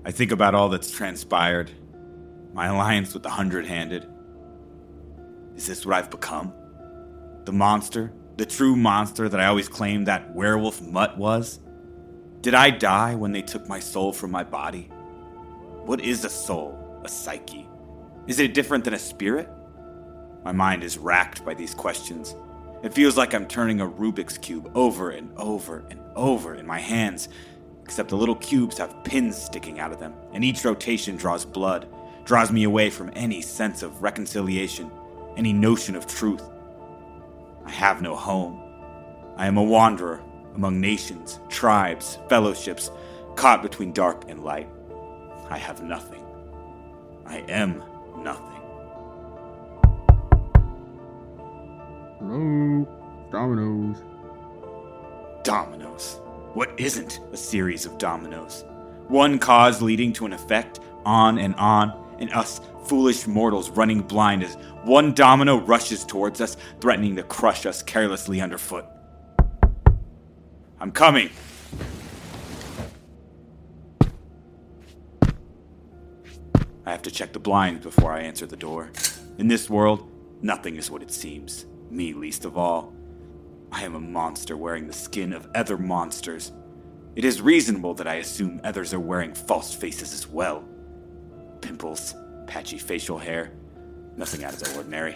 I think about all that's transpired. My alliance with the Hundred-Handed. Is this what I've become? The monster? The true monster that I always claimed that werewolf mutt was? Did I die when they took my soul from my body? What is a soul? A psyche? Is it different than a spirit? My mind is racked by these questions. It feels like I'm turning a Rubik's Cube over and over and over in my hands, except the little cubes have pins sticking out of them, and each rotation draws blood, draws me away from any sense of reconciliation, any notion of truth. I have no home. I am a wanderer among nations, tribes, fellowships, caught between dark and light. I have nothing. I am nothing. Hello, dominoes. Dominoes. What isn't a series of dominoes? One cause leading to an effect, on, and us foolish mortals running blind as one domino rushes towards us, threatening to crush us carelessly underfoot. I'm coming. I have to check the blinds before I answer the door. In this world, nothing is what it seems, me least of all. I am a monster wearing the skin of other monsters. It is reasonable that I assume others are wearing false faces as well. Pimples, patchy facial hair, nothing out of the ordinary.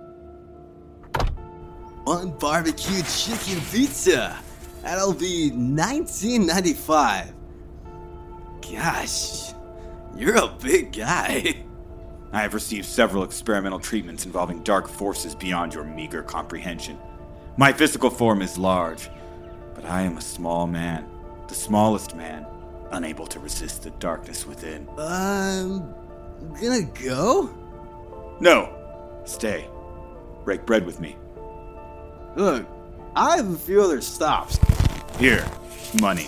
One barbecue chicken pizza. That'll be $19.95. Gosh, you're a big guy. I have received several experimental treatments involving dark forces beyond your meager comprehension. My physical form is large, but I am a small man, the smallest man, unable to resist the darkness within. Gonna go? No, stay. Break bread with me. Look, I have a few other stops. Here, money.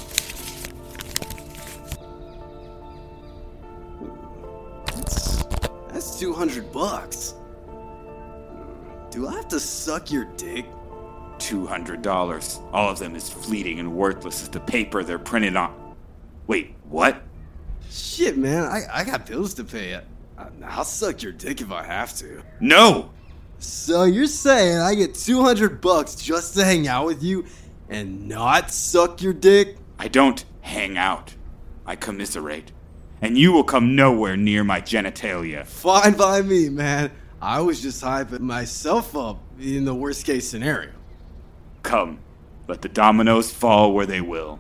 That's $200. Do I have to suck your dick? $200. All of them is fleeting and worthless as the paper they're printed on. Wait, what? Shit, man, I got bills to pay. I'll suck your dick if I have to. No! So you're saying I get $200 just to hang out with you and not suck your dick? I don't hang out. I commiserate. And you will come nowhere near my genitalia. Fine by me, man. I was just hyping myself up in the worst case scenario. Come, let the dominoes fall where they will.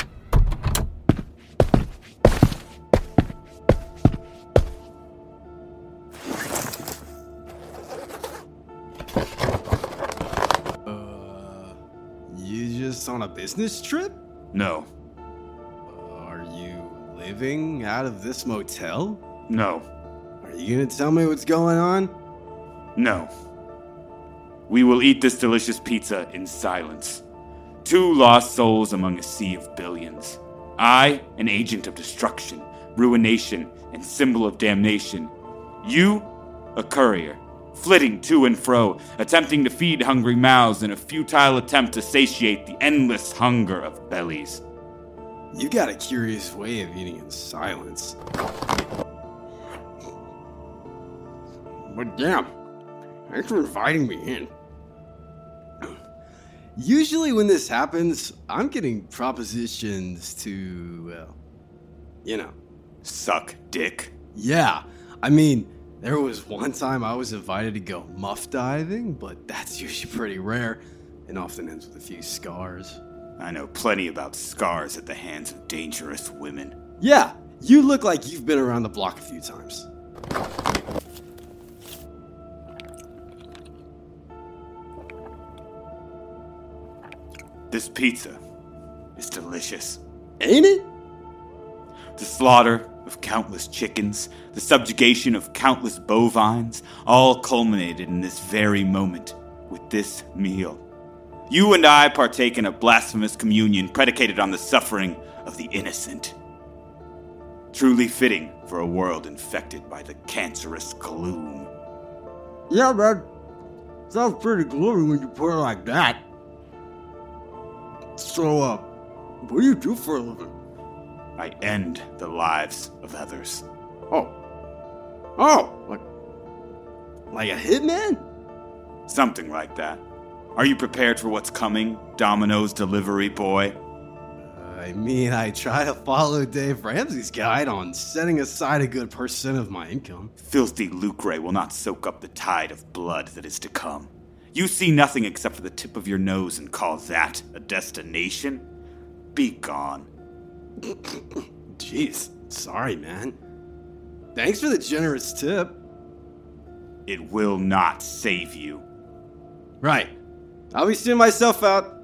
You just on a business trip? No. Are you living out of this motel? No. Are you gonna tell me what's going on? No. We will eat this delicious pizza in silence. Two lost souls among a sea of billions. I, an agent of destruction, ruination, and symbol of damnation. You, a courier, flitting to and fro, attempting to feed hungry mouths in a futile attempt to satiate the endless hunger of bellies. You got a curious way of eating in silence. But damn, thanks for inviting me in. Usually when this happens, I'm getting propositions to, well, you know. Suck dick. Yeah, I mean, there was one time I was invited to go muff diving, but that's usually pretty rare and often ends with a few scars. I know plenty about scars at the hands of dangerous women. Yeah, you look like you've been around the block a few times. This pizza is delicious. Ain't it? The slaughter of countless chickens, the subjugation of countless bovines, all culminated in this very moment with this meal. You and I partake in a blasphemous communion predicated on the suffering of the innocent. Truly fitting for a world infected by the cancerous gloom. Yeah, man. Sounds pretty gloomy when you put it like that. So, what do you do for a living? I end the lives of others. Like a hitman? Something like that. Are you prepared for what's coming, Domino's delivery boy? I try to follow Dave Ramsey's guide on setting aside a good percent of my income. Filthy lucre will not soak up the tide of blood that is to come. You see nothing except for the tip of your nose and call that a destination? Be gone. Jeez, sorry, man. Thanks for the generous tip. It will not save you. Right. I'll be seeing myself out.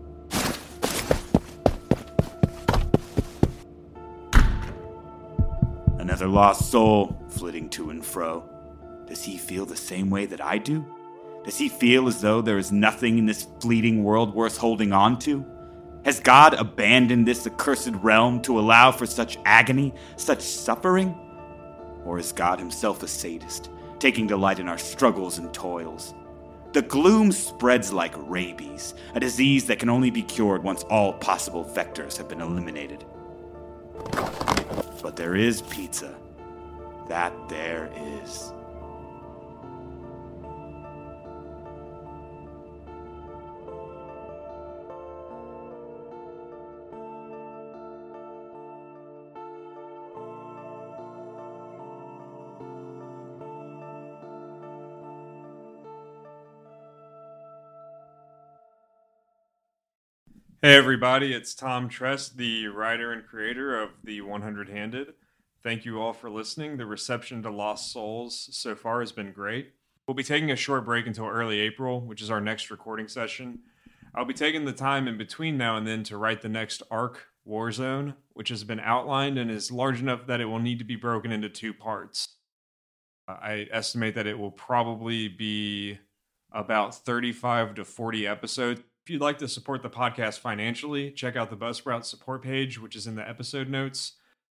Another lost soul flitting to and fro. Does he feel the same way that I do? Does he feel as though there is nothing in this fleeting world worth holding on to? Has God abandoned this accursed realm to allow for such agony, such suffering? Or is God himself a sadist, taking delight in our struggles and toils? The gloom spreads like rabies, a disease that can only be cured once all possible vectors have been eliminated. But there is pizza. That there is. Hey everybody, it's Tom Tress, the writer and creator of The 100 Handed. Thank you all for listening. The reception to Lost Souls so far has been great. We'll be taking a short break until early April, which is our next recording session. I'll be taking the time in between now and then to write the next arc, Warzone, which has been outlined and is large enough that it will need to be broken into 2 parts. I estimate that it will probably be about 35 to 40 episodes. If you'd like to support the podcast financially, check out the Buzzsprout support page, which is in the episode notes.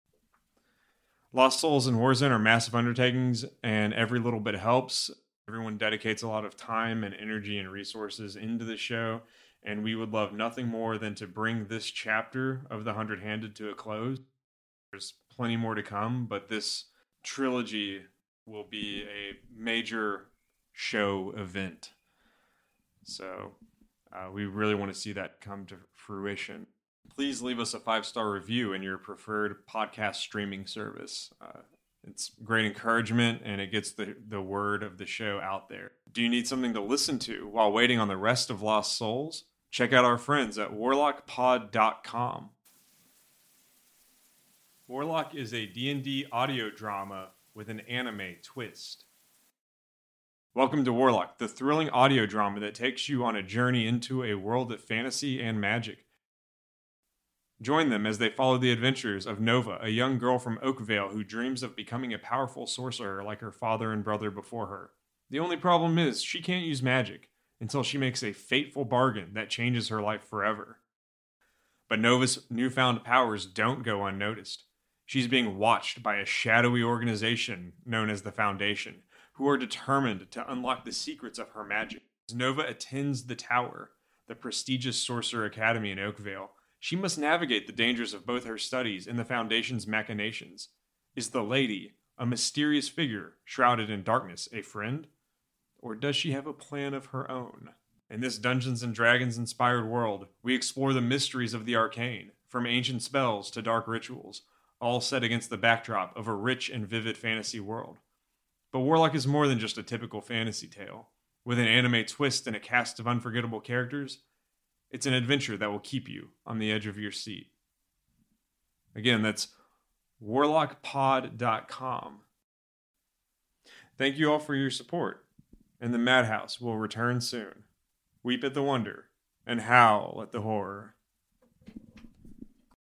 Lost Souls and Warzone are massive undertakings, and every little bit helps. Everyone dedicates a lot of time and energy and resources into the show, and we would love nothing more than to bring this chapter of The 100 Handed to a close. There's plenty more to come, but this trilogy will be a major show event. So we really want to see that come to fruition. Please leave us a 5-star review in your preferred podcast streaming service. It's great encouragement, and it gets the word of the show out there. Do you need something to listen to while waiting on the rest of Lost Souls? Check out our friends at warlockpod.com. Warlock is a D&D audio drama with an anime twist. Welcome to Warlock, the thrilling audio drama that takes you on a journey into a world of fantasy and magic. Join them as they follow the adventures of Nova, a young girl from Oakvale who dreams of becoming a powerful sorcerer like her father and brother before her. The only problem is she can't use magic until she makes a fateful bargain that changes her life forever. But Nova's newfound powers don't go unnoticed. She's being watched by a shadowy organization known as the Foundation, who are determined to unlock the secrets of her magic. As Nova attends the Tower, the prestigious Sorcerer Academy in Oakvale, she must navigate the dangers of both her studies and the Foundation's machinations. Is the lady, a mysterious figure shrouded in darkness, a friend? Or does she have a plan of her own? In this Dungeons & Dragons-inspired world, we explore the mysteries of the arcane, from ancient spells to dark rituals, all set against the backdrop of a rich and vivid fantasy world. But Warlock is more than just a typical fantasy tale. With an anime twist and a cast of unforgettable characters, it's an adventure that will keep you on the edge of your seat. Again, that's warlockpod.com. Thank you all for your support, and the Madhouse will return soon. Weep at the wonder, and howl at the horror.